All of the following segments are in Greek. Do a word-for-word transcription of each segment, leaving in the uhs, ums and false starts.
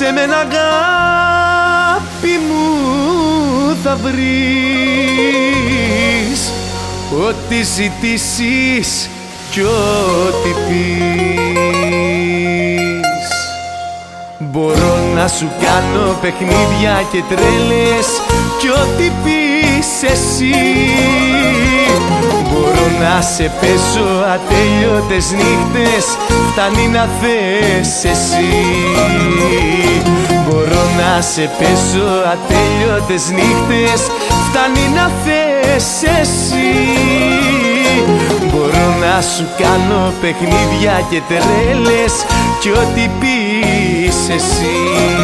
Σε μένα αγάπη μου θα βρεις ό,τι ζητήσεις κι ό,τι πεις. Μπορώ να σου κάνω παιχνίδια και τρέλες κι ό,τι πεις εσύ. Μπορώ να σε παίζω ατέλειωτες νύχτες, φτάνει να θες εσύ. Μπορώ να σε παίζω ατέλειωτες νύχτες, φτάνει να θες εσύ. Μπορώ να σου κάνω παιχνίδια και τρέλες κι ό,τι πεις εσύ.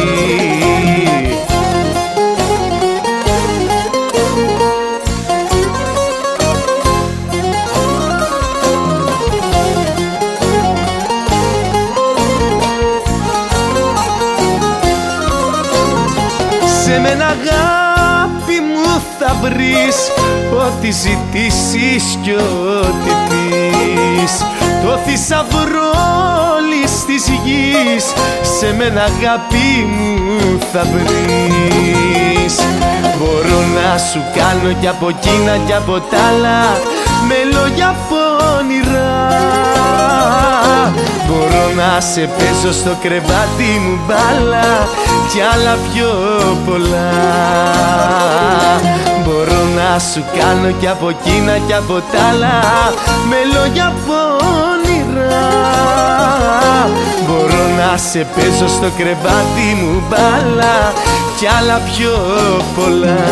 Σε μένα αγάπη μου θα βρεις ό,τι ζητήσεις κι ό,τι πεις. Το θησαυρό όλης της γης σε μένα αγάπη μου θα βρεις. Μπορώ να σου κάνω κι από εκείνα κι από τ' άλλα με λόγια πονηρά. Μπορώ να σε παίζω στο κρεβάτι μου μπάλα κι άλλα πιο πολλά. Μπορώ να σου κάνω κι από εκείνα κι από τ' άλλα με λόγια πονηρά. Μπορώ να σε παίζω στο κρεβάτι μου μπάλα κι άλλα πιο πολλά.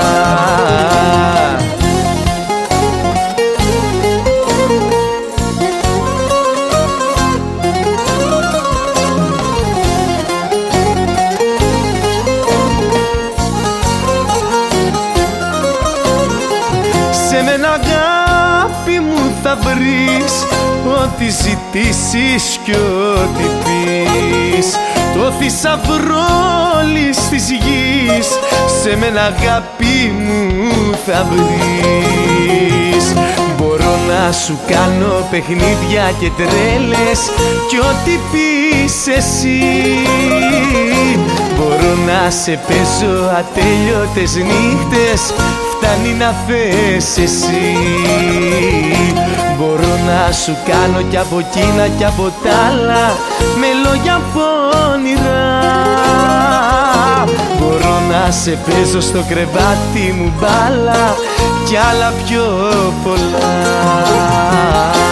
Σε μένα αγάπη μου θα βρεις ό,τι ζητήσεις κι ό,τι πεις. Το θησαυρό όλης της γης σε μένα αγάπη μου θα βρεις. Μπορώ να σου κάνω παιχνίδια και τρέλες κι ό,τι πεις εσύ. Μπορώ να σε παίζω ατέλειωτες νύχτες, φτάνει να θες εσύ. Μπορώ να σου κάνω κι από εκείνα κι από τ' άλλα με λόγια πονηρά. Μπορώ να σε παίζω στο κρεβάτι μου μπάλα κι άλλα πιο πολλά.